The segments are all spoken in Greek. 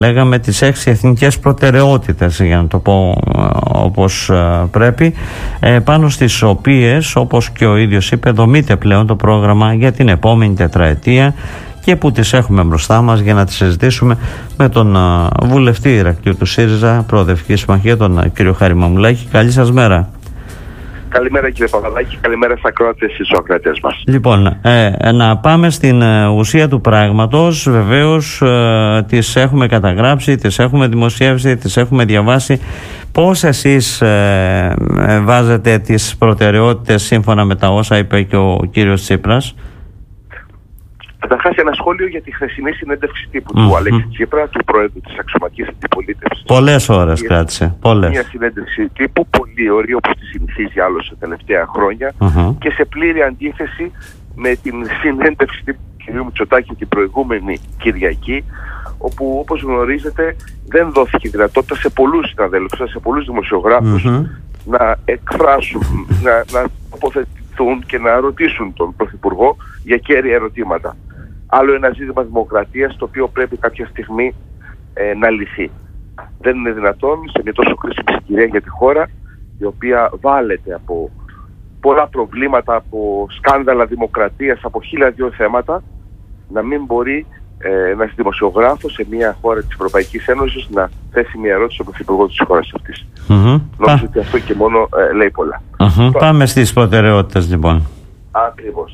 Λέγαμε τις 6 εθνικές προτεραιότητες, για να το πω όπως πρέπει, πάνω στις οποίες, όπως και ο ίδιος είπε, δομείται πλέον το πρόγραμμα για την επόμενη τετραετία και που τις έχουμε μπροστά μας για να τις συζητήσουμε με τον βουλευτή Ηρακλείου του ΣΥΡΙΖΑ, Προοδευτική Συμμαχία, τον κύριο Χάρη Μαμουλάκη. Καλή σας μέρα. Καλημέρα κύριε Παπαδάκη, καλημέρα στα ακροατές και στους ακροατές μας. Λοιπόν, να πάμε στην ουσία του πράγματος. Βεβαίως τις έχουμε καταγράψει, τις έχουμε δημοσιεύσει, τις έχουμε διαβάσει. Πώς εσείς βάζετε τις προτεραιότητες σύμφωνα με τα όσα είπε και ο κύριος Τσίπρας? Καταρχάς, ένα σχόλιο για τη χθεσινή συνέντευξη τύπου του Αλέξη Τσίπρα, του Προέδρου της Αξιωματικής Αντιπολίτευσης. Πολλές ώρες κράτησε. Μια συνέντευξη τύπου πολύ ωραία, όπως τη συνηθίζει άλλωστε τα τελευταία χρόνια, και σε πλήρη αντίθεση με την συνέντευξη τύπου του κ. Μητσοτάκη την προηγούμενη Κυριακή, όπου, όπως γνωρίζετε, δεν δόθηκε δυνατότητα σε πολλούς συναδέλφους, σε πολλούς δημοσιογράφους να εκφράσουν, να τοποθετηθούν και να ρωτήσουν τον Πρωθυπουργό για κέρια ερωτήματα. Άλλο ένα ζήτημα δημοκρατίας, το οποίο πρέπει κάποια στιγμή να λυθεί. Δεν είναι δυνατόν σε μια τόσο κρίσιμη συγκυρία για τη χώρα, η οποία βάλεται από πολλά προβλήματα, από σκάνδαλα δημοκρατίας, από 1002 θέματα, να μην μπορεί ένας δημοσιογράφος σε μια χώρα της Ευρωπαϊκής Ένωσης να θέσει μια ερώτηση στον Πρωθυπουργό της χώρας αυτής. Νομίζω ότι αυτό και μόνο λέει πολλά. Πάμε στις προτεραιότητες λοιπόν. Ακριβώς.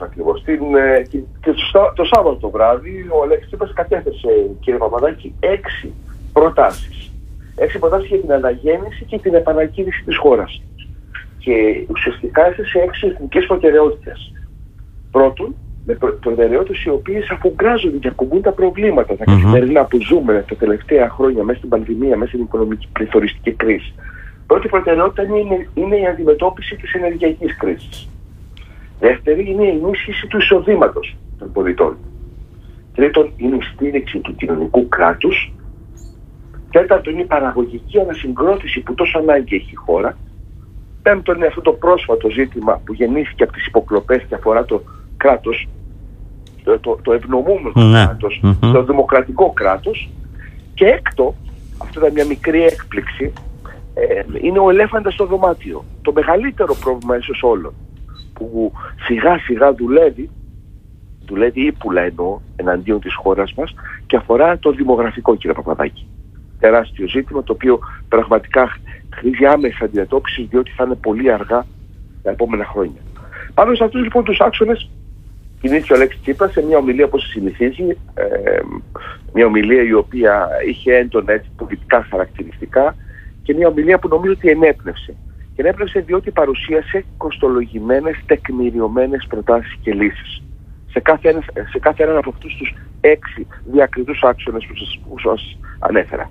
Και το Σάββατο το βράδυ ο Αλέξης Τσίπρας κατέθεσε, κύριε Παπαδάκη, 6 προτάσεις. 6 προτάσεις για την αναγέννηση και την επανακίνηση της χώρας. Και ουσιαστικά έθεσε 6 εθνικές προτεραιότητες. Πρώτον, με προτεραιότητες οι οποίες αφουγκράζονται και ακουμπούν τα προβλήματα, τα καθημερινά που ζούμε τα τελευταία χρόνια μέσα στην πανδημία, μέσα στην οικονομική πληθωριστική κρίση. Πρώτη προτεραιότητα είναι η αντιμετώπιση της ενεργειακής κρίσης. Δεύτερη είναι η ενίσχυση του εισοδήματος των πολιτών. Τρίτον είναι η στήριξη του κοινωνικού κράτους. Τέταρτον είναι η παραγωγική ανασυγκρότηση που τόσο ανάγκη έχει η χώρα. Πέμπτον είναι αυτό το πρόσφατο ζήτημα που γεννήθηκε από τις υποκλοπές και αφορά το κράτος, το ευνομούμενο κράτος, το δημοκρατικό κράτος. Και έκτο, αυτό ήταν μια μικρή έκπληξη, είναι ο ελέφαντας στο δωμάτιο. Το μεγαλύτερο πρόβλημα ίσως όλων, που σιγά σιγά δουλεύει ύπουλα εννοώ εναντίον της χώρας μας, και αφορά το δημογραφικό, κύριε Παπαδάκη. Τεράστιο ζήτημα, το οποίο πραγματικά χρήζει άμεση αντιμετώπιση, διότι θα είναι πολύ αργά τα επόμενα χρόνια. Πάνω σε αυτούς λοιπόν τους άξονες κινήθηκε ο Αλέξης Τσίπρας σε μια ομιλία, όπως συνηθίζει, μια ομιλία η οποία είχε έντονα πολιτικά χαρακτηριστικά και μια ομιλία που νομίζω ότι ενέπνευσε. Και ενέπνευσε διότι παρουσίασε κοστολογημένες, τεκμηριωμένες προτάσεις και λύσεις σε κάθε έναν από αυτούς τους 6 διακριτούς άξονες που σας ανέφερα.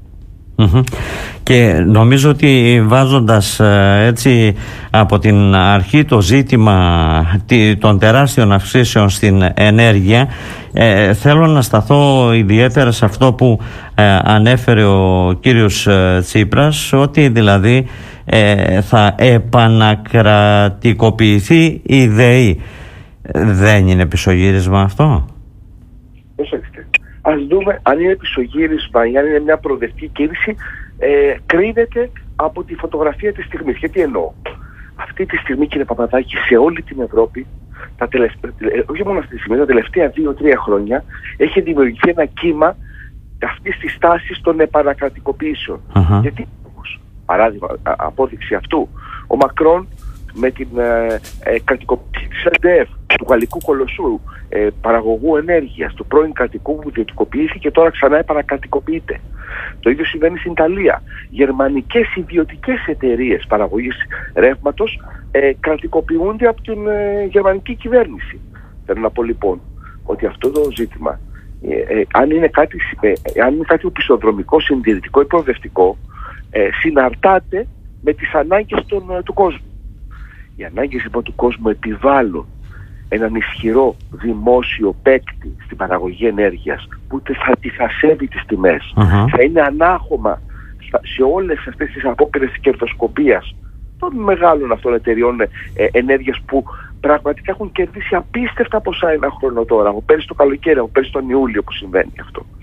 Και νομίζω ότι βάζοντας έτσι από την αρχή το ζήτημα των τεράστιων αυξήσεων στην ενέργεια, θέλω να σταθώ ιδιαίτερα σε αυτό που ανέφερε ο κύριος Τσίπρας, ότι δηλαδή θα επανακρατικοποιηθεί η ΔΕΗ. Δεν είναι πισωγύρισμα αυτό? Προσέξτε. Ας δούμε αν είναι πισωγύρισμα ή αν είναι μια προοδευτική κίνηση. Κρίνεται από τη φωτογραφία της στιγμής. Γιατί εννοώ? Αυτή τη στιγμή, κύριε Παπαδάκη, σε όλη την Ευρώπη, όχι μόνο αυτή τη στιγμή, τα τελευταία 2-3 χρόνια, έχει δημιουργηθεί ένα κύμα αυτής της τάσης των επανακρατικοποιήσεων. Γιατί όμως, παράδειγμα, απόδειξη αυτού, ο Μακρόν με την κρατικοποίηση της ΕΝΤΕΕΦ, του γαλλικού κολοσσού, παραγωγού ενέργειας, του πρώην κρατικού που ιδιωτικοποιήθηκε και τώρα ξανά επανακρατικοποιείται. Το ίδιο συμβαίνει στην Ιταλία. Γερμανικές ιδιωτικές εταιρείες παραγωγής ρεύματος κρατικοποιούνται από την γερμανική κυβέρνηση. Θέλω να πω λοιπόν ότι αυτό το ζήτημα, αν είναι κάτι οπισθοδρομικό, συντηρητικό ή προοδευτικό, συναρτάται με τις ανάγκες του κόσμου. Οι ανάγκες λοιπόν του κόσμου επιβάλλουν έναν ισχυρό δημόσιο παίκτη στην παραγωγή ενέργειας που θα αντιθασεύει τις τιμές. Θα είναι ανάχωμα σε όλες αυτές τις απόπειρες της κερδοσκοπίας των μεγάλων αυτών εταιριών ενέργειας που πραγματικά έχουν κερδίσει απίστευτα ποσά ένα χρόνο τώρα. Από πέρυσι το καλοκαίρι, από πέρυσι τον Ιούλιο που συμβαίνει αυτό.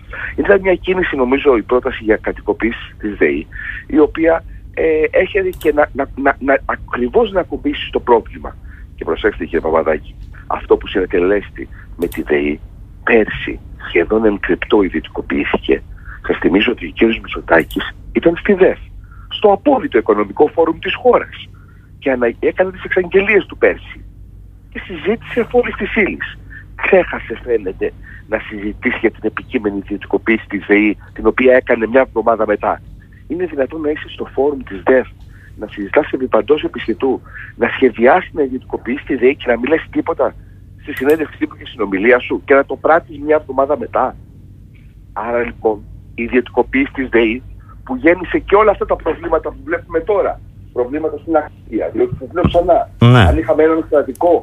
Ήταν μια κίνηση, νομίζω, η πρόταση για κατοικοποίηση της ΔΕΗ, η οποία έχει και ακριβώς να ακουμπήσει στο πρόβλημα. Και προσέξτε, κύριε Παπαδάκη, αυτό που συνετελέστη με τη ΔΕΗ πέρσι σχεδόν εν κρυπτό ιδιωτικοποιήθηκε. Σας θυμίζω ότι ο κ. Μητσοτάκης ήταν στη ΔΕΦ, στο απόλυτο οικονομικό φόρουμ της χώρας, και έκανε τις εξαγγελίες του πέρσι και συζήτησε εφ' της ύλης. Ξέχασε, φαίνεται, να συζητήσει για την επικείμενη ιδιωτικοποίηση της ΔΕΗ, την οποία έκανε μια εβδομάδα μετά. Είναι δυνατόν να είσαι στο φόρουμ της ΔΕΦ, να συζητάς επί παντός επιστητού, να σχεδιάσει να ιδιωτικοποιήσει τη ΔΕΗ και να μην λες τίποτα στη συνέντευξη τύπου και στην ομιλία σου και να το πράττεις μια εβδομάδα μετά? Άρα λοιπόν η ιδιωτικοποίηση της ΔΕΗ, που γέννησε και όλα αυτά τα προβλήματα που βλέπουμε τώρα, προβλήματα στην αξία, διότι σας λέω ξανά, αν είχαμε έναν κρατικό,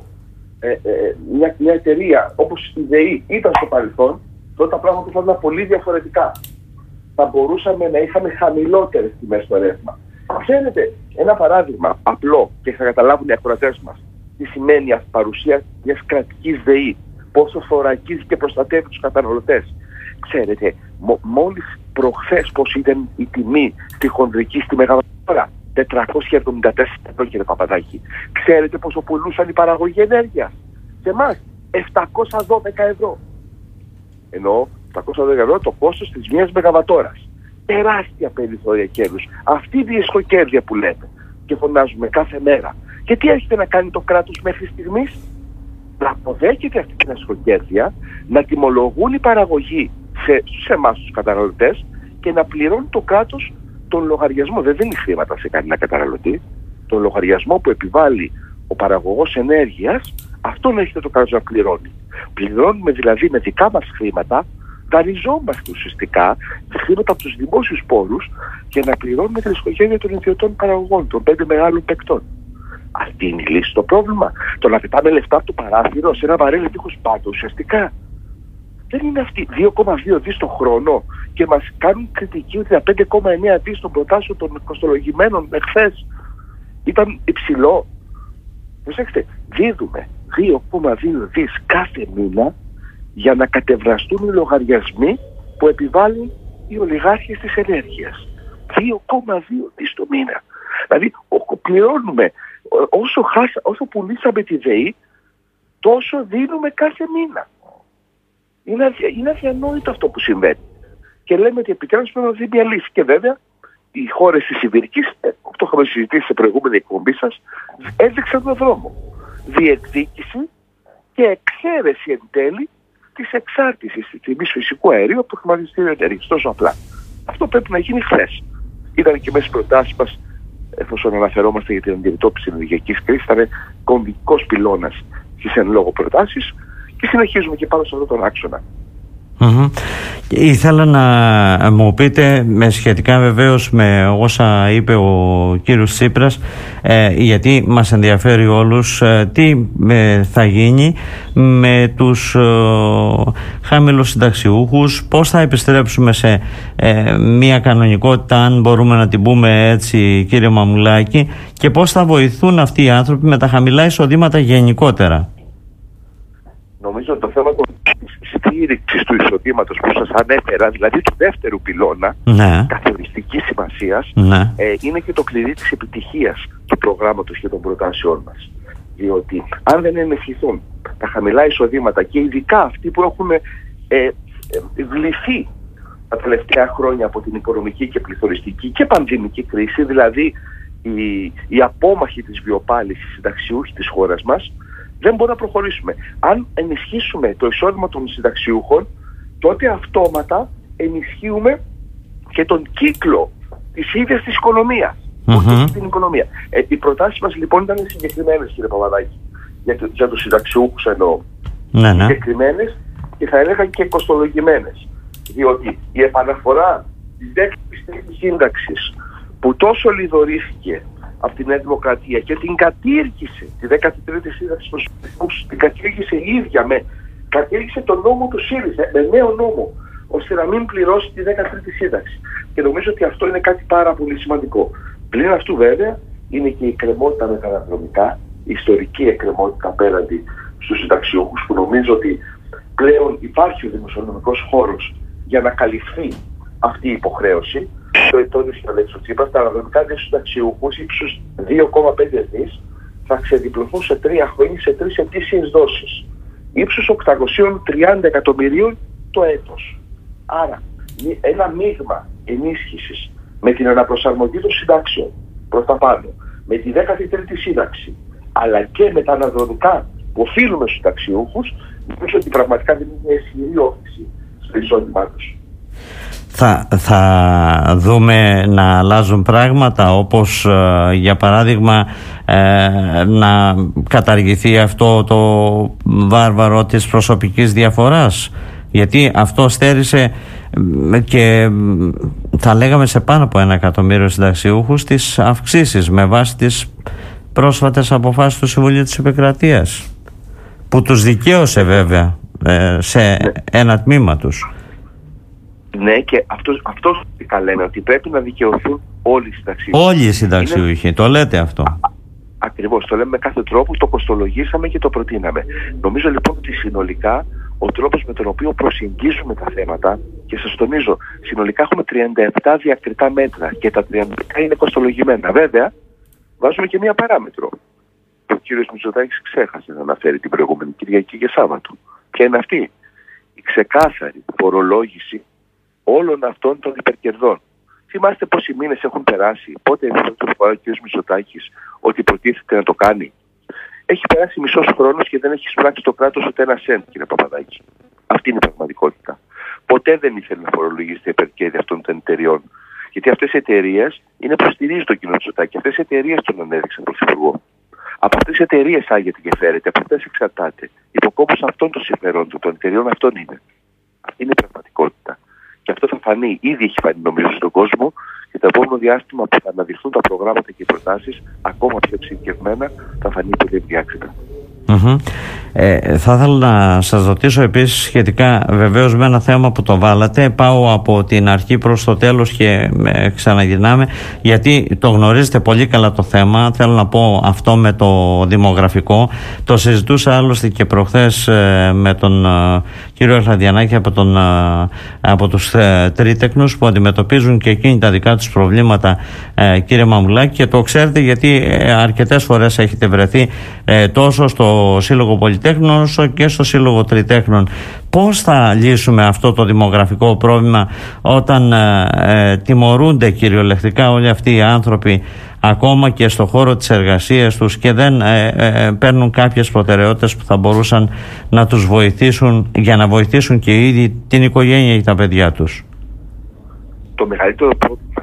μια εταιρεία όπως η ΔΕΗ ήταν στο παρελθόν, τότε τα πράγματα θα ήταν πολύ διαφορετικά. Θα μπορούσαμε να είχαμε χαμηλότερες τιμές στο ρεύμα. Ξέρετε, ένα παράδειγμα απλό και θα καταλάβουν οι ακροατές μας τι σημαίνει η παρουσία μιας κρατικής ΔΕΗ, πόσο θωρακίζει και προστατεύει τους καταναλωτές. Ξέρετε, μόλις προχθές πως ήταν η τιμή στη χονδρική στη μεγαβατόρα, 474 ευρώ, κύριε Παπαδάκη. Ξέρετε πόσο πουλούσαν οι παραγωγοί ενέργειας? Σε εμάς 712 ευρώ. Ενώ 712 ευρώ το κόστος της μιας μεγαβατόρας. Τεράστια περιθώρια κέρδους. Αυτή η διεσκοκέρδεια που λέτε και φωνάζουμε κάθε μέρα. Και τι έχετε να κάνει το κράτος μέχρι στιγμής? Να αποδέχεται αυτή την διεσκοκέρδεια, να τιμολογούν οι παραγωγοί σε εμάς τους καταναλωτές και να πληρώνει το κράτος τον λογαριασμό. Δεν δίνει χρήματα σε κανένα καταναλωτή. Τον λογαριασμό που επιβάλλει ο παραγωγός ενέργειας, αυτόν έχετε το κράτος να πληρώνει. Πληρώνουμε δηλαδή με δικά μας χρήματα, δανειζόμαστε ουσιαστικά χρήματα από τους δημόσιους πόρους και να πληρώνουμε την διεσκοκέρδεια των ιδιωτών παραγωγών, των 5 μεγάλων παικτών. Αυτή είναι η λύση στο πρόβλημα? Το να πετάμε λεφτά από το παράθυρο σε ένα βαρέλι τείχος πάντο ουσιαστικά? Δεν είναι αυτοί 2,2 δις το χρόνο και μας κάνουν κριτική ότι τα 5,9 δις των προτάσεων των κοστολογημένων εχθές ήταν υψηλό? Προσέξτε, δίδουμε 2,2 δις κάθε μήνα για να κατευραστούν οι λογαριασμοί που επιβάλλουν οι ολιγάρχες της ενέργειας. 2,2 δις το μήνα. Δηλαδή πληρώνουμε όσο πουλήσαμε τη ΔΕΗ, τόσο δίνουμε κάθε μήνα. Είναι αδιανόητο αυτό που συμβαίνει. Και λέμε ότι επιτέλους πρέπει να δει μια λύση. Και βέβαια οι χώρες της Ιβηρικής, το είχαμε συζητήσει σε προηγούμενη εκπομπή σας, έδειξαν τον δρόμο. Διεκδίκηση και εξαίρεση εν τέλει της εξάρτησης της τιμής φυσικού αερίου από το χρηματιστήριο ενέργειας. Τόσο απλά. Αυτό πρέπει να γίνει χθες. Ήταν και μέσα στις προτάσεις μας, εφόσον αναφερόμαστε για την αντιμετώπιση της ενεργειακής κρίσης, ήταν κομβικός πυλώνας στις εν λόγω προτάσεις και συνεχίζουμε και πάνω σε αυτόν τον άξονα. Ήθελα να μου πείτε σχετικά βεβαίως με όσα είπε ο κύριος Τσίπρας, γιατί μας ενδιαφέρει όλους, τι θα γίνει με τους χαμηλοσυνταξιούχους, πώς θα επιστρέψουμε σε μια κανονικότητα, αν μπορούμε να την πούμε έτσι, κύριε Μαμουλάκη, και πώς θα βοηθούν αυτοί οι άνθρωποι με τα χαμηλά εισοδήματα γενικότερα? Νομίζω ότι το θέμα της στήριξης του εισοδήματος που σας ανέφερα, δηλαδή του δεύτερου πυλώνα, καθοριστικής σημασίας, είναι και το κλειδί της επιτυχίας του προγράμματος και των προτάσεών μας. Διότι αν δεν ενισχυθούν τα χαμηλά εισοδήματα και ειδικά αυτοί που έχουν βληθεί τα τελευταία χρόνια από την οικονομική και πληθωριστική και πανδημική κρίση, δηλαδή οι απόμαχοι της βιοπάλησης συνταξιούχοι της χώρας μας, δεν μπορούμε να προχωρήσουμε. Αν ενισχύσουμε το εισόδημα των συνταξιούχων, τότε αυτόματα ενισχύουμε και τον κύκλο της ίδιας της οικονομίας. Την οικονομία. Οι προτάσεις μας λοιπόν ήταν συγκεκριμένες, κύριε Παπαδάκη, για τους συνταξιούχους εννοώ. Συγκεκριμένες και θα έλεγα και κοστολογημένες. Διότι η επαναφορά της 13ης σύνταξης που τόσο λιδωρήθηκε από τη Νέα Δημοκρατία και την κατήργησε, τη 13η σύνταξη στους την κατήργησε η ίδια, κατήργησε τον νόμο του ΣΥΡΙΖΑ με νέο νόμο, ώστε να μην πληρώσει τη 13η σύνταξη. Και νομίζω ότι αυτό είναι κάτι πάρα πολύ σημαντικό. Πλην αυτού βέβαια είναι και η εκκρεμότητα με τα αναδρομικά, η ιστορική εκκρεμότητα απέναντι στους συνταξιούχους, που νομίζω ότι πλέον υπάρχει ο δημοσιονομικός χώρος για να καλυφθεί αυτή η υποχρέωση. Το ετώνησε ο Αλέξης Τσίπρας, τα αναδρομικά δια στους συνταξιούχους ύψους 2,5 δις θα ξεδιπλωθούν σε 3 χρόνια σε 3 ετήσιες δόσεις. Ύψους 830 εκατομμυρίων το έτος. Άρα, ένα μείγμα ενίσχυσης με την αναπροσαρμογή των συντάξεων προς τα πάνω, με τη 13η σύνταξη, αλλά και με τα αναδρομικά που οφείλουμε στους συνταξιούχους, νομίζω ότι πραγματικά δεν είναι μια ισχυρή όθηση στο εισόδημά τους. Θα δούμε να αλλάζουν πράγματα, όπως για παράδειγμα να καταργηθεί αυτό το βάρβαρο της προσωπικής διαφοράς, γιατί αυτό στέρισε και θα λέγαμε σε πάνω από 1 εκατομμύριο συνταξιούχους τις αυξήσεις με βάση τις πρόσφατες αποφάσεις του Συμβουλίου της Επικρατείας, που τους δικαίωσε βέβαια σε ένα τμήμα τους. Ναι, και αυτό λέμε, ότι πρέπει να δικαιωθούν όλοι οι συνταξιούχοι. Όλοι οι συνταξιούχοι, το λέτε αυτό. Ακριβώς, το λέμε με κάθε τρόπο, το κοστολογήσαμε και το προτείναμε. Νομίζω λοιπόν ότι συνολικά ο τρόπος με τον οποίο προσεγγίζουμε τα θέματα, και σας τονίζω, συνολικά έχουμε 37 διακριτά μέτρα και τα 37 είναι κοστολογημένα. Βέβαια, βάζουμε και μία παράμετρο. Ο κύριος Μητσοτάκης ξέχασε να αναφέρει την προηγούμενη Κυριακή και Σάββατο. Ποια είναι αυτή? Η ξεκάθαρη φορολόγηση όλων αυτών των υπερκερδών. Θυμάστε πόσοι μήνες έχουν περάσει, πότε το φορά ο κ. Μητσοτάκης ότι προτίθεται να το κάνει? Έχει περάσει μισός χρόνος και δεν έχει εισπράξει το κράτος ούτε 1 σέντ, κ. Παπαδάκη. Αυτή είναι η πραγματικότητα. Ποτέ δεν ήθελε να φορολογήσει τα υπερκέρδη αυτών των εταιριών. Γιατί αυτές οι εταιρείες είναι που στηρίζει τον κ. Μητσοτάκη. Αυτές οι εταιρείες τον ανέδειξαν πρωθυπουργό. Από αυτές τις εταιρείες άγεται και φέρεται, από αυτές εξαρτάται. Υποκόμως αυτών των συμφερόντων των εταιρεών αυτών είναι. Αυτή είναι η πραγματικότητα. Και αυτό θα φανεί, ήδη έχει φανεί νομίζω στον κόσμο, και το επόμενο διάστημα που θα αναδειχθούν τα προγράμματα και οι προτάσεις, ακόμα πιο εξειδικευμένα, θα φανεί πολύ διάξιτα. Θα ήθελα να σας ρωτήσω επίσης σχετικά βεβαίως με ένα θέμα που το βάλατε. Πάω από την αρχή προς το τέλος και ξαναγυρνάμε, γιατί το γνωρίζετε πολύ καλά το θέμα. Θέλω να πω αυτό με το δημογραφικό. Το συζητούσα άλλωστε και προχθές με τον κύριο Αχλαδιανάκη από τους τρίτεκνους, που αντιμετωπίζουν και εκείνοι τα δικά τους προβλήματα, κύριε Μαμουλάκη, και το ξέρετε γιατί αρκετές φορές έχετε βρεθεί τόσο στο Σύλλογο Πολυτέχνων όσο και στο Σύλλογο Τριτέχνων. Πώς θα λύσουμε αυτό το δημογραφικό πρόβλημα όταν τιμωρούνται κυριολεκτικά όλοι αυτοί οι άνθρωποι ακόμα και στο χώρο της εργασίας τους και δεν παίρνουν κάποιες προτεραιότητες που θα μπορούσαν να τους βοηθήσουν για να βοηθήσουν και οι ίδιοι την οικογένεια και τα παιδιά τους? Το μεγαλύτερο πρόβλημα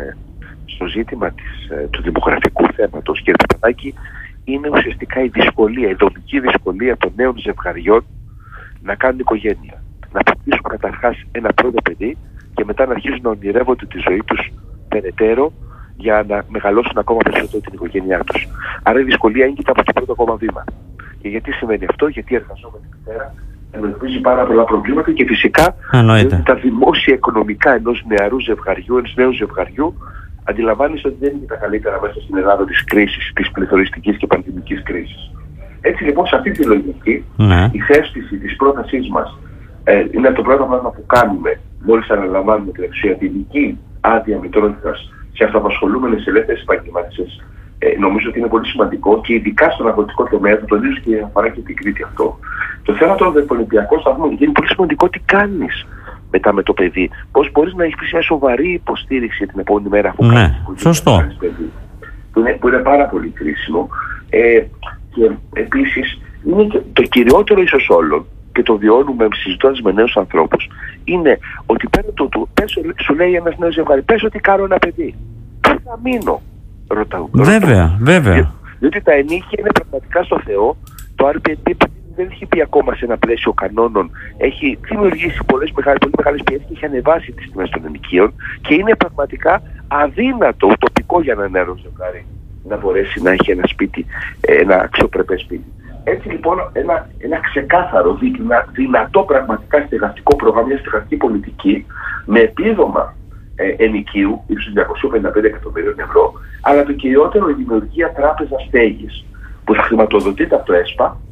στο ζήτημα του δημογραφικού θέματος, κύριε Παπαδάκη, είναι ουσιαστικά η δυσκολία, η δομική δυσκολία των νέων ζευγαριών να κάνουν οικογένεια. Να αποκτήσουν καταρχάς ένα πρώτο παιδί και μετά να αρχίσουν να ονειρεύονται τη ζωή τους περαιτέρω για να μεγαλώσουν ακόμα περισσότερο την οικογένειά τους. Άρα η δυσκολία είναι και από το πρώτο ακόμα βήμα. Και γιατί σημαίνει αυτό? Γιατί η εργαζόμενη μητέρα αντιμετωπίζει πάρα πολλά προβλήματα και φυσικά τα δημόσια οικονομικά ενός νέου ζευγαριού, αντιλαμβάνεσαι ότι δεν είναι τα καλύτερα μέσα στην Ελλάδα της κρίσης, της πληθωριστικής και πανδημικής κρίσης. Έτσι λοιπόν, σε αυτή τη λογική, η θέσπιση της πρότασής μας είναι το πρώτο πράγμα που κάνουμε μόλις αναλαμβάνουμε την εξουσιαστική άδεια μητρότητας σε αυτοαπασχολούμενες ελεύθερες επαγγελματίες. Νομίζω ότι είναι πολύ σημαντικό και ειδικά στον αγροτικό τομέα, το τονίζω και αφορά και την Κρήτη αυτό. Το θέμα των Ολυμπιακών Σταθμών, γιατί είναι πολύ σημαντικό τι κάνεις μετά με το παιδί. Πώς μπορείς να έχεις μια σοβαρή υποστήριξη την επόμενη μέρα αφού κάνεις παιδί. Που είναι πάρα πολύ κρίσιμο. Και επίσης είναι και το κυριότερο ίσως όλων, και το βιώνουμε συζητώντας με νέους ανθρώπους, είναι ότι σου λέει ένας νέος ζευγάρι, πες ότι κάνω ένα παιδί. Πού θα μείνω? Ρωτάω. Βέβαια. Διότι τα ενίκια είναι πραγματικά στο Θεό. Το Airbnb δεν έχει πει ακόμα σε ένα πλαίσιο κανόνων. Έχει δημιουργήσει πολύ μεγάλες πιέσεις και έχει ανεβάσει τις τιμές των ενοικίων και είναι πραγματικά αδύνατο, ουτοπικό για ένα νέο ζευγάρι να μπορέσει να έχει ένα σπίτι, ένα αξιοπρεπές σπίτι. Έτσι λοιπόν ένα ξεκάθαρο, δυνατό πραγματικά στεγαστικό πρόγραμμα, μια στεγαστική πολιτική με επίδομα ενοικίου ύψους 255 εκατομμυρίων ευρώ, αλλά το κυριότερο η δημιουργία τράπεζα στέγης που θα χρηματοδοτείται από το ΕΣΠΑ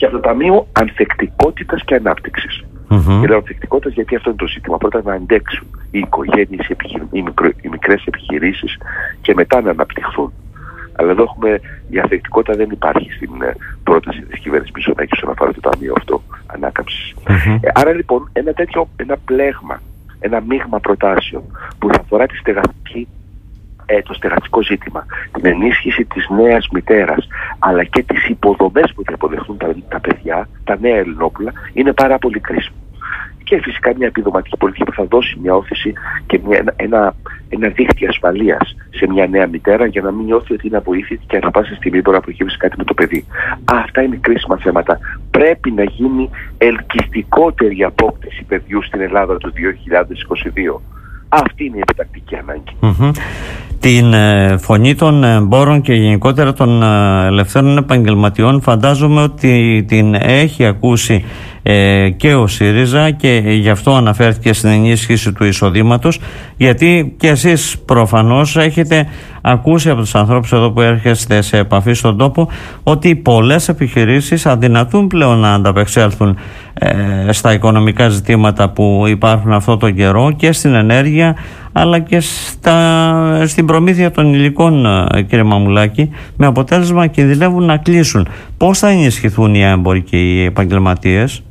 και από το Ταμείο Ανθεκτικότητας και Ανάπτυξης. Και λέω ανθεκτικότητας γιατί αυτό είναι το ζήτημα. Πρώτα να αντέξουν οι οικογένειες, οι μικρές επιχειρήσεις και μετά να αναπτυχθούν. Αλλά εδώ η ανθεκτικότητα δεν υπάρχει στην πρόταση της κυβέρνησης Μητσοτάκη όσον αφορά το Ταμείο αυτό Ανάκαμψης. Άρα λοιπόν ένα πλέγμα, ένα μείγμα προτάσεων που θα αφορά το στεγαστικό ζήτημα, την ενίσχυση της νέας μητέρας, αλλά και τις υποδομές που θα υποδεχθούν τα παιδιά, τα νέα Ελληνόπουλα, είναι πάρα πολύ κρίσιμο. Και φυσικά μια επιδοματική πολιτική που θα δώσει μια όθηση και ένα δίχτυ ασφαλείας σε μια νέα μητέρα για να μην νιώθει ότι είναι αβοήθητη και ανά πάσα στιγμή μπορεί να προκύψει κάτι με το παιδί. Αυτά είναι κρίσιμα θέματα. Πρέπει να γίνει ελκυστικότερη απόκτηση παιδιού στην Ελλάδα το 2022. Αυτή είναι η επιτακτική ανάγκη. Την φωνή των εμπόρων και γενικότερα των ελευθέρων επαγγελματιών φαντάζομαι ότι την έχει ακούσει και ο ΣΥΡΙΖΑ και γι' αυτό αναφέρθηκε στην ενίσχυση του εισοδήματος, γιατί και εσείς προφανώς έχετε ακούσει από τους ανθρώπους εδώ που έρχεστε σε επαφή στον τόπο ότι πολλές επιχειρήσεις αδυνατούν πλέον να ανταπεξέλθουν στα οικονομικά ζητήματα που υπάρχουν αυτό τον καιρό και στην ενέργεια αλλά και στην προμήθεια των υλικών, κύριε Μαμουλάκη, με αποτέλεσμα κινδυνεύουν να κλείσουν. Πώς θα ενισχυθούν οι έμποροι και οι επαγγελματίες?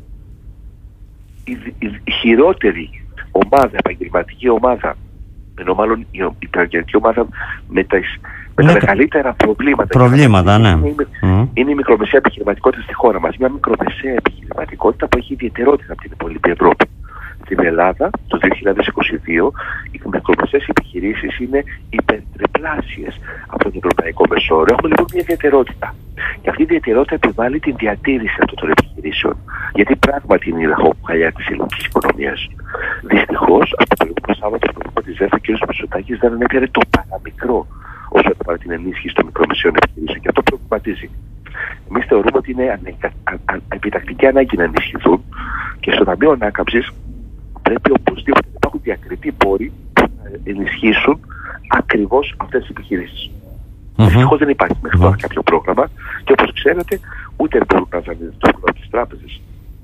Η χειρότερη ομάδα, επαγγελματική ομάδα, ενώ μάλλον η επαγγελματική ομάδα με τα μεγαλύτερα προβλήματα είναι η μικρομεσαία επιχειρηματικότητα στη χώρα μας. Μια μικρομεσαία επιχειρηματικότητα που έχει ιδιαιτερότητα από την υπόλοιπη Ευρώπη. Στην Ελλάδα το 2022 οι μικρομεσαίες επιχειρήσεις είναι υπερτριπλάσιες από τον ευρωπαϊκό μεσόωρο. Έχουμε λοιπόν μια ιδιαιτερότητα. Και αυτή η ιδιαιτερότητα επιβάλλει την διατήρηση αυτών των επιχειρήσεων. Γιατί πράγματι είναι η ραχοκοκαλιά της ελληνικής οικονομίας. Δυστυχώς, από το προηγούμενο Σάββατο, το Υπουργό της ΔΕΦ, ο κ. Μητσοτάκης δεν ανέφερε το παραμικρό όσον αφορά την ενίσχυση των μικρομεσαίων επιχειρήσεων. Και αυτό προβληματίζει. Εμείς θεωρούμε ότι είναι επιτακτική ανάγκη να ενισχυθούν και στο Ταμείο Ανάκαμψης πρέπει οπωσδήποτε να υπάρχουν διακριτοί πόροι που να ενισχύσουν ακριβώς αυτές τις επιχειρήσεις. Δυστυχώς δεν υπάρχει μέχρι τώρα κάποιο πρόγραμμα και όπως ξέρετε ούτε μπορούν να δανειστούν από τις τράπεζες.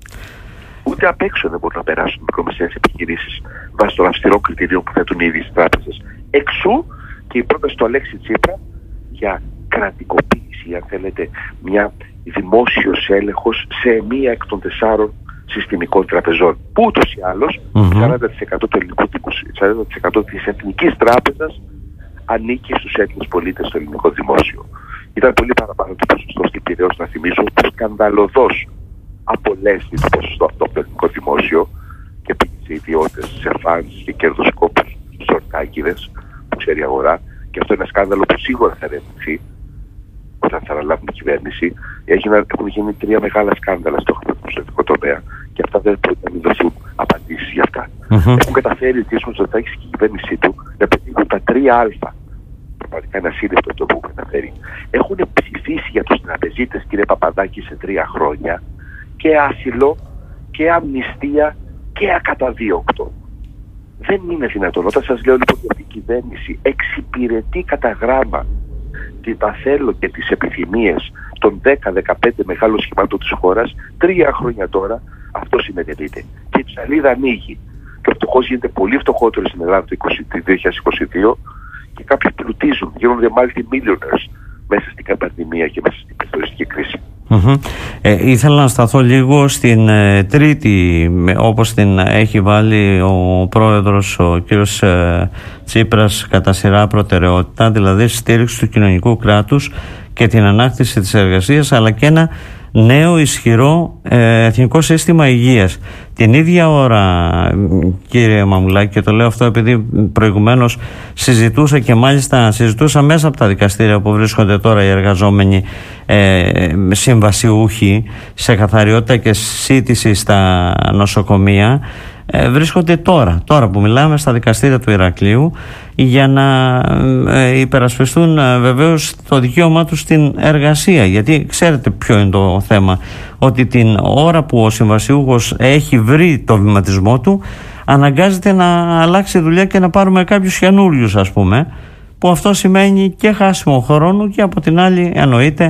Ούτε απ' έξω δεν μπορούν να περάσουν μικρομεσαίες επιχειρήσεις βάσει των αυστηρών κριτηρίων που θέτουν οι ίδιες τράπεζες. Εξού και η πρόταση του Αλέξη Τσίπρα για κρατικοποίηση, αν θέλετε, μια δημόσιος έλεγχος σε μία εκ των 4 συστημικών τραπεζών. Που ούτως ή άλλως 40% του ελληνικού τύπου, 40% της εθνικής τράπεζας ανήκει στους Έλληνες πολίτες στο ελληνικό δημόσιο. Ήταν πολύ παραπάνω το ποσοστό στην Πειραιώς, να θυμίσω, που σκανδαλωδώς απολέστη το ποσοστό αυτό από το ελληνικό δημόσιο και πήγε σε ιδιώτες, σε φανς και κερδοσκόπους, στους ορκάκηδες που ξέρει η αγορά. Και αυτό είναι ένα σκάνδαλο που σίγουρα θα ερευνηθεί όταν θα αναλάβουν την κυβέρνηση. Έχουν γίνει 3 μεγάλα σκάνδαλα στο χρηματοπιστωτικό τομέα και αυτά δεν πρέπει να μην δοθούν απαντήσεις για αυτά. Έχουν καταφέρει ο κ. Μητσοτάκης και η κυβέρνησή του να πετύχουν τα 3α. Πραγματικά ένα σύνδετο το που καταφέρει. Έχουν ψηφίσει για τους τραπεζίτες, κ. Παπαδάκη, σε 3 χρόνια και άσυλο και αμνηστία και ακαταδίωκτο. Δεν είναι δυνατόν. Όταν σας λέω λοιπόν ότι η κυβέρνηση εξυπηρετεί κατά γράμμα την παθέλο και τις επιθυμίες των 10-15 μεγάλων σχημάτων της χώρας, 3 χρόνια τώρα αυτό συμμετέχεται. Και η ψαλίδα ανοίγει. Και ο φτωχός γίνεται πολύ φτωχότερο στην Ελλάδα το 2022 και κάποιοι πλουτίζουν, γίνονται multi-millionaires μέσα στην πανδημία και μέσα στην πληθωριστική κρίση. Ήθελα να σταθώ λίγο στην τρίτη, όπως την έχει βάλει ο πρόεδρος ο κύριος Τσίπρας κατά σειρά προτεραιότητα, δηλαδή στήριξη του κοινωνικού κράτους και την ανάκτηση της εργασίας, αλλά και ένα νέο ισχυρό εθνικό σύστημα υγείας. Την ίδια ώρα, κύριε Μαμουλάκη, και το λέω αυτό επειδή προηγουμένως συζητούσα και μάλιστα συζητούσα μέσα από τα δικαστήρια που βρίσκονται τώρα οι εργαζόμενοι συμβασιούχοι σε καθαριότητα και σύντηση στα νοσοκομεία, βρίσκονται τώρα που μιλάμε στα δικαστήρια του Ηρακλείου για να υπερασπιστούν βεβαίως το δικαίωμά τους στην εργασία, γιατί ξέρετε ποιο είναι το θέμα, ότι την ώρα που ο συμβασιούχος έχει βρει το βηματισμό του αναγκάζεται να αλλάξει δουλειά και να πάρουμε κάποιους καινούριους, ας πούμε, που αυτό σημαίνει και χάσιμο χρόνου και από την άλλη εννοείται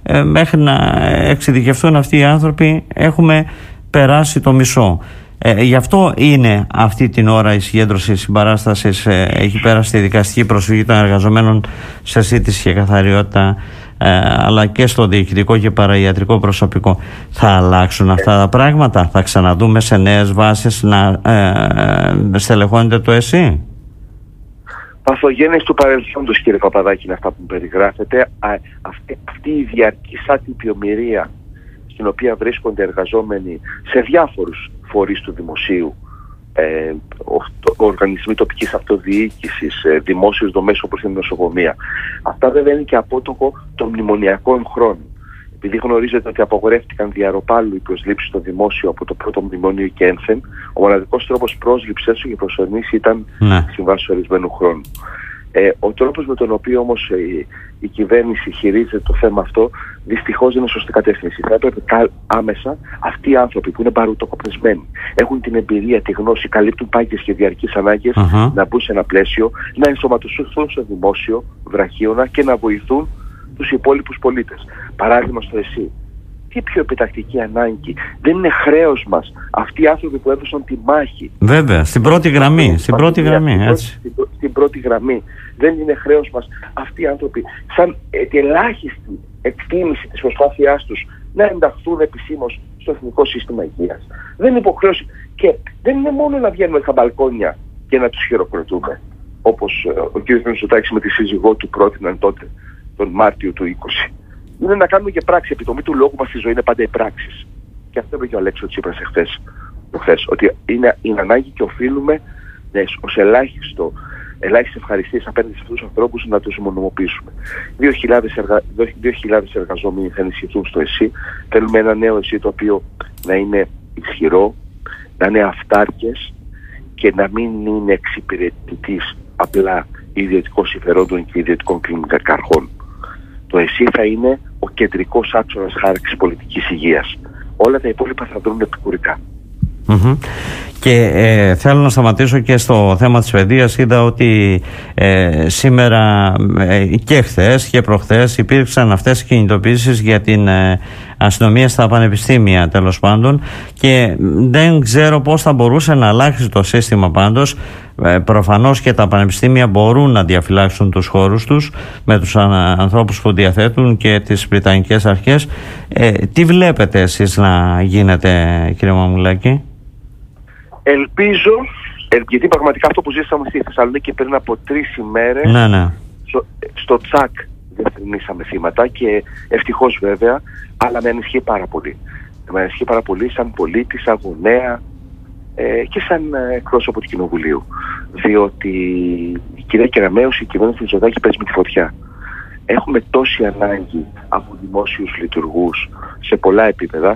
μέχρι να εξειδικευτούν αυτοί οι άνθρωποι έχουμε περάσει το μισό. Γι' αυτό είναι αυτή την ώρα η συγκέντρωση συμπαράστασης εκεί πέρα στη δικαστική προσφυγή των εργαζομένων σε σύντηση και καθαριότητα, αλλά και στο διοικητικό και παραϊατρικό προσωπικό. Θα αλλάξουν αυτά τα πράγματα? Θα ξαναδούμε σε νέες βάσεις να στελεχώνεται το ΕΣΥ? Παθογένειες του παρελθόντος, κύριε Παπαδάκη, είναι αυτά που περιγράφετε. Αυτή η διαρκής άτυπη ομηρία στην οποία βρίσκονται εργαζόμενοι σε διάφορους φορείς του δημοσίου, οργανισμοί τοπικής αυτοδιοίκησης, δημόσιες δομές όπως είναι η νοσοκομεία. Αυτά βέβαια είναι και απότοκο των μνημονιακών χρόνων. Επειδή γνωρίζετε ότι απαγορεύτηκαν διαρροπάλου οι προσλήψεις στο δημόσιο από το πρώτο μνημόνιο και ένθεν, ο μοναδικός τρόπος πρόσληψης του και προσωρινής ήταν συμβάσεις ορισμένου χρόνου. Ο τρόπος με τον οποίο όμως η κυβέρνηση χειρίζεται το θέμα αυτό δυστυχώς δεν είναι σωστή κατεύθυνση. Θα έπρεπε άμεσα αυτοί οι άνθρωποι που είναι παρουτοκοπνισμένοι, έχουν την εμπειρία, τη γνώση, καλύπτουν πάγιες και διαρκείς ανάγκες, να μπουν σε ένα πλαίσιο, να ενσωματωθούν στο δημόσιο βραχίωνα και να βοηθούν τους υπόλοιπους πολίτες. Παράδειγμα στο ΕΣΥ. Τι πιο επιτακτική ανάγκη? Δεν είναι χρέος μας αυτοί οι άνθρωποι που έδωσαν τη μάχη? Βέβαια, στην πρώτη γραμμή. Στην πρώτη γραμμή. Δεν είναι χρέος μας αυτοί οι άνθρωποι, σαν ελάχιστη εκτίμηση της προσπάθειάς τους, να ενταχθούν επισήμως στο Εθνικό Σύστημα Υγείας? Δεν είναι υποχρέωση. Και δεν είναι μόνο να βγαίνουμε στα μπαλκόνια και να τους χειροκροτούμε, όπως ο κ. Μητσοτάκης με τη σύζυγό του πρότειναν τότε, τον Μάρτιο του 20. Είναι να κάνουμε και πράξη. Επιτομή του λόγου μας στη ζωή είναι πάντα οι πράξεις. Και αυτό είπε και ο Αλέξης Τσίπρας εχθές, ότι είναι ανάγκη και οφείλουμε ως ελάχιστη ευχαριστίες απέναντι σε αυτούς τους ανθρώπους να τους μονιμοποιήσουμε. 2.000 εργαζόμενοι θα ενισχυθούν στο ΕΣΥ. Θέλουμε ένα νέο ΕΣΥ το οποίο να είναι ισχυρό, να είναι αυτάρκες και να μην είναι εξυπηρετητής απλά ιδιωτικών συμφερόντων και ιδιωτικών καρχών. Το ΕΣΥ θα είναι ο κεντρικός άξονας χάραξης πολιτικής υγείας. Όλα τα υπόλοιπα θα δρουν επικουρικά. Και θέλω να σταματήσω και στο θέμα της παιδείας. Είδα ότι σήμερα και χθες και προχθές υπήρξαν αυτές οι κινητοποιήσεις για την αστυνομία στα πανεπιστήμια, τέλος πάντων, και δεν ξέρω πώς θα μπορούσε να αλλάξει το σύστημα. Πάντως προφανώς και τα πανεπιστήμια μπορούν να διαφυλάξουν τους χώρους τους με τους ανθρώπους που διαθέτουν και τις βρυτανικές αρχές. Τι βλέπετε εσείς να γίνεται, κύριε Μαμουλάκη? Ελπίζω, γιατί πραγματικά αυτό που ζήσαμε στη Θεσσαλονίκη πριν από 3 ημέρες, στο τσακ δεν θρηνήσαμε θύματα, και ευτυχώς βέβαια, αλλά με ανησυχεί πάρα πολύ. Με ανησυχεί πάρα πολύ σαν πολίτη, σαν γονέα και σαν εκπρόσωπο του Κοινοβουλίου. Διότι η κυρία Κεραμέως, η κυβέρνηση της Μητσοτάκη παίζει με τη φωτιά. Έχουμε τόση ανάγκη από δημόσιους λειτουργούς σε πολλά επίπεδα,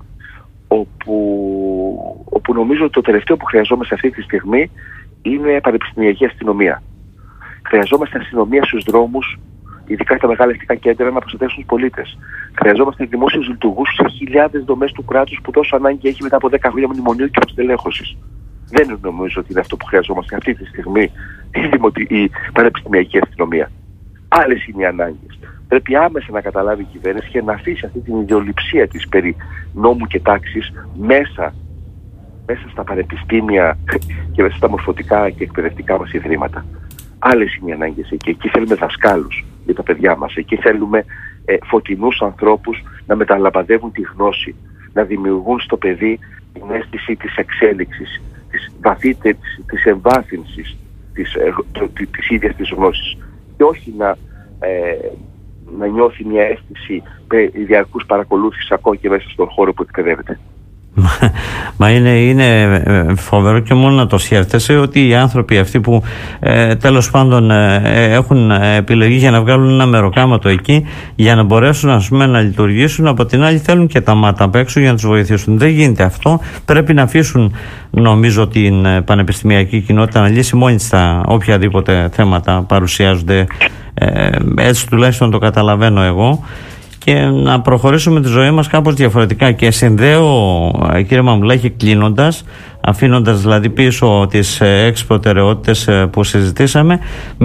όπου νομίζω ότι το τελευταίο που χρειαζόμαστε αυτή τη στιγμή είναι πανεπιστημιακή αστυνομία. Χρειαζόμαστε αστυνομία στους δρόμους, ειδικά στα μεγάλα αστικά κέντρα, να προστατεύσουν τους πολίτες. Χρειαζόμαστε δημόσιους λειτουργούς σε χιλιάδες δομές του κράτους που τόσο ανάγκη έχει μετά από 10 χρόνια μνημονίου και αποστελέχωσης. Δεν νομίζω ότι είναι αυτό που χρειαζόμαστε αυτή τη στιγμή η πανεπιστημιακή αστυνομία. Άλλες είναι οι ανάγκες. Πρέπει άμεσα να καταλάβει η κυβέρνηση και να αφήσει αυτή την ιδεολειψία της περί νόμου και τάξης μέσα στα πανεπιστήμια και μέσα στα μορφωτικά και εκπαιδευτικά μας ιδρύματα. Άλλες είναι οι ανάγκες εκεί. Εκεί θέλουμε δασκάλους για τα παιδιά μας. Εκεί θέλουμε φωτεινούς ανθρώπους να μεταλαμπαδεύουν τη γνώση, να δημιουργούν στο παιδί την αίσθηση της εξέλιξης, της βαθύτερης, της εμβάθυνσης της ίδιας της γνώσης. Και όχι να νιώθει μια αίσθηση διαρκούς παρακολούθησης ακόμα και μέσα στον χώρο που εκπαιδεύεται. Μα είναι φοβερό και μόνο να το σκέφτεσαι ότι οι άνθρωποι αυτοί που τέλος πάντων έχουν επιλογή για να βγάλουν ένα μεροκάματο εκεί για να μπορέσουν να λειτουργήσουν, από την άλλη θέλουν και τα μάτα απ' έξω για να τους βοηθήσουν. Δεν γίνεται αυτό. Πρέπει να αφήσουν, νομίζω, την πανεπιστημιακή κοινότητα να λύσει μόνη στα οποιαδήποτε θέματα παρουσιάζονται. Έτσι τουλάχιστον το καταλαβαίνω εγώ, και να προχωρήσουμε τη ζωή μας κάπως διαφορετικά. Και συνδέω, κύριε Μαμουλάκη, κλείνοντας, αφήνοντας δηλαδή πίσω τις 6 προτεραιότητες που συζητήσαμε,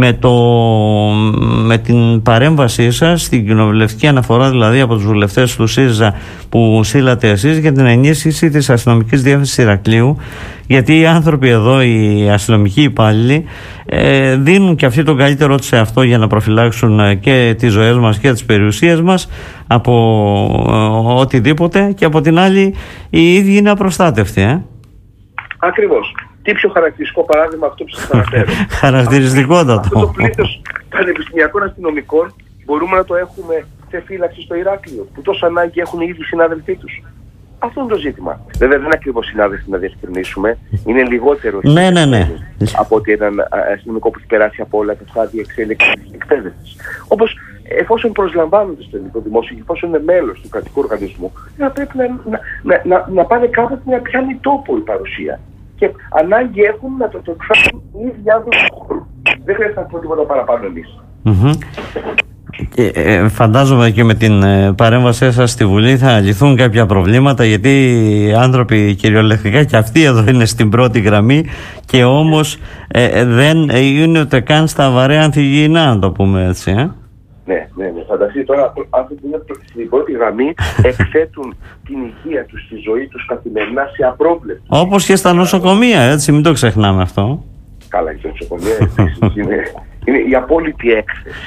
με την παρέμβασή σας στην κοινοβουλευτική αναφορά, δηλαδή από τους βουλευτές του ΣΥΡΙΖΑ που στείλατε εσείς, για την ενίσχυση της αστυνομικής διεύθυνσης Ηρακλείου, γιατί οι άνθρωποι εδώ, οι αστυνομικοί υπάλληλοι, δίνουν και αυτοί τον καλύτερό τους σε αυτό για να προφυλάξουν και τις ζωές μας και τις περιουσίες μας από οτιδήποτε, και από την άλλη οι ίδιοι είναι απροστάτευτοι. Ακριβώς. Τι πιο χαρακτηριστικό παράδειγμα αυτό που σας αναφέρω. Χαρακτηριστικότατο. Αυτό το πλήθος πανεπιστημιακών αστυνομικών μπορούμε να το έχουμε σε φύλαξη στο Ηράκλειο, που τόσο ανάγκη έχουν οι ίδιοι συνάδελφοί τους. Αυτό είναι το ζήτημα. Βέβαια δεν είναι ακριβώς συνάδελφοι, να διευκρινίσουμε. Είναι λιγότερο από ότι έναν αστυνομικό που έχει περάσει από όλα τα στάδια εξέλιξης της εκπαίδευσης. Όπως εφόσον προσλαμβάνονται στο ελληνικό δημόσιο και εφόσον είναι μέλος του κρατικού οργανισμού, θα πρέπει να πάνε κάπου που να πιάνει τόπο η παρουσία. Και ανάγκη έχουν να το εκφράσουν οι ίδιοι άνθρωποι του χώρου. Δεν χρειάζεται να πω τίποτα παραπάνω εμείς. Φαντάζομαι και με την παρέμβασή σας στη Βουλή θα λυθούν κάποια προβλήματα, γιατί οι άνθρωποι κυριολεκτικά και αυτοί εδώ είναι στην πρώτη γραμμή, και όμως δεν είναι ούτε καν στα βαρέα ανθυγιεινά, να το πούμε έτσι. Ναι. Φανταστείτε τώρα, άνθρωποι που είναι στην πρώτη γραμμή εκθέτουν την υγεία τους, τη ζωή τους καθημερινά σε απρόβλεπτο. Όπως και στα νοσοκομεία, έτσι, μην το ξεχνάμε αυτό. Καλά, και στα νοσοκομεία είναι η απόλυτη έκθεση.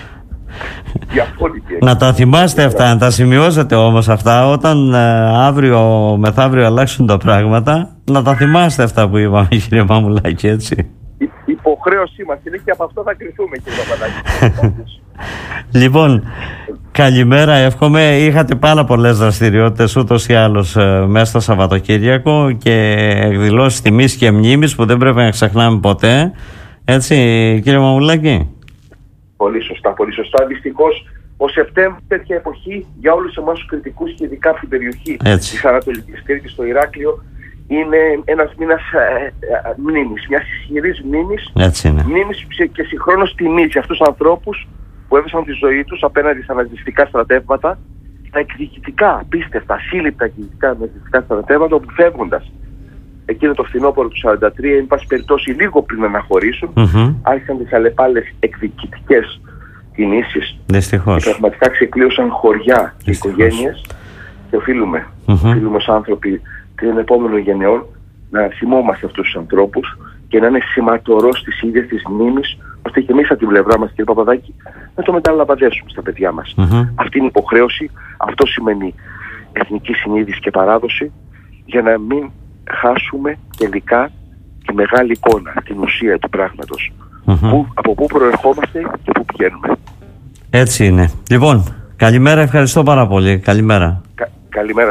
Να τα θυμάστε αυτά, να τα σημειώσετε όμως αυτά, όταν αύριο μεθαύριο αλλάξουν τα πράγματα, να τα θυμάστε αυτά που είπαμε, κύριε Μαμουλάκη, έτσι. Η υποχρέωσή μας είναι και από αυτό θα κρυθούμε, κύριε Μαμουλάκη. Λοιπόν, καλημέρα, εύχομαι. Είχατε πάρα πολλές δραστηριότητες ούτως ή άλλως μέσα στο Σαββατοκύριακο και εκδηλώσεις τιμής και μνήμης που δεν πρέπει να ξεχνάμε ποτέ. Έτσι, κύριε Μαμουλάκη. Πολύ σωστά. Δυστυχώς, ο Σεπτέμβρης, τέτοια εποχή, για όλους εμάς τους κριτικούς και ειδικά από την περιοχή της Ανατολικής Κρήτης, στο Ηράκλειο, είναι ένας μήνας μνήμης, μιας ισχυρής μνήμης. Μνήμης και συγχρόνως τιμής για αυτούς τους ανθρώπους που έβεσαν τη ζωή τους απέναντι στα ναζιστικά στρατεύματα, τα εκδικητικά, απίστευτα, ασύλληπτα εκδικητικά ναζιστικά στρατεύματα, όπου φεύγοντας εκείνο το φθινόπωρο του 1943, εν πάση περιπτώσει λίγο πριν να αναχωρήσουν, άρχισαν τις αλλεπάλληλες εκδικητικές κινήσεις. Δυστυχώς. Και πραγματικά ξεκλείωσαν χωριά και οικογένειες, και οφείλουμε ως άνθρωποι των επόμενων γενεών να θυμόμαστε αυτούς τους ανθρώπους και να είναι σηματορός της ίδιας της μνήμης, ώστε και εμείς από την πλευρά μας, κύριε Παπαδάκη, να το μεταλαμπαδέσουμε στα παιδιά μας. Αυτή είναι η υποχρέωση, αυτό σημαίνει εθνική συνείδηση και παράδοση, για να μην χάσουμε τελικά τη μεγάλη εικόνα, την ουσία του πράγματος. Από πού προερχόμαστε και πού πηγαίνουμε. Έτσι είναι. Λοιπόν, καλημέρα, ευχαριστώ πάρα πολύ. Καλημέρα. Καλημέρα.